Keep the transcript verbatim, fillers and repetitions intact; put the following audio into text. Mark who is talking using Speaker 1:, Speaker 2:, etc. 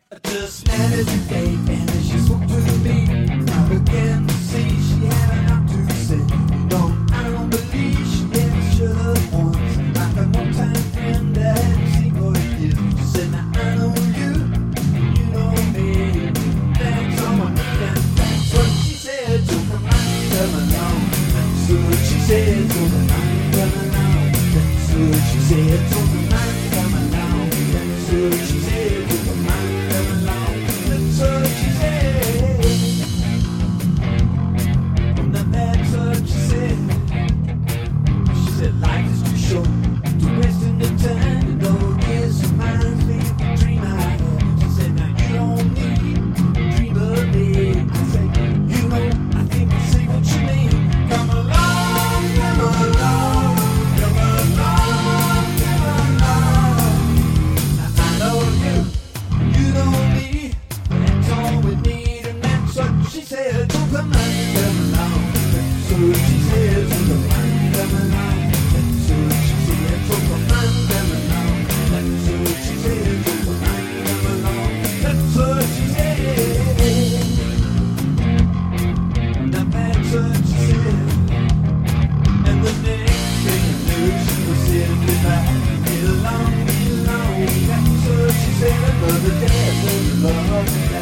Speaker 1: I just met her today and as she spoke to me, I began to see she had a lot to say. No, I don't believe she ever should have once. Like an old time friend that I hadn't seen for years. She said, now I know you, you know me. That's all I need and that's what she said. So come on, come along. That's what she said. So come on, come along. That's what she said. So come on, come along. That's what she said. So come on. That's what she said. Now that's what she said. She said life is too short to waste in the time. You know this reminds me of a dream I had. She said now you don't need to dream of me. I said you know I think I see what you mean. Come along, come along, come along, come along. Now I know you, you know me. That's all we need, and that's what she said. So come on, come along. That's what she said. So come on, come along. That's what she said. So come on, come along. That's what she said. So come on, come along. That's what she said. Now that's what she said. And the next thing I knew, she was saying goodbye. Get along, get along. That's what she said. Another day, another love.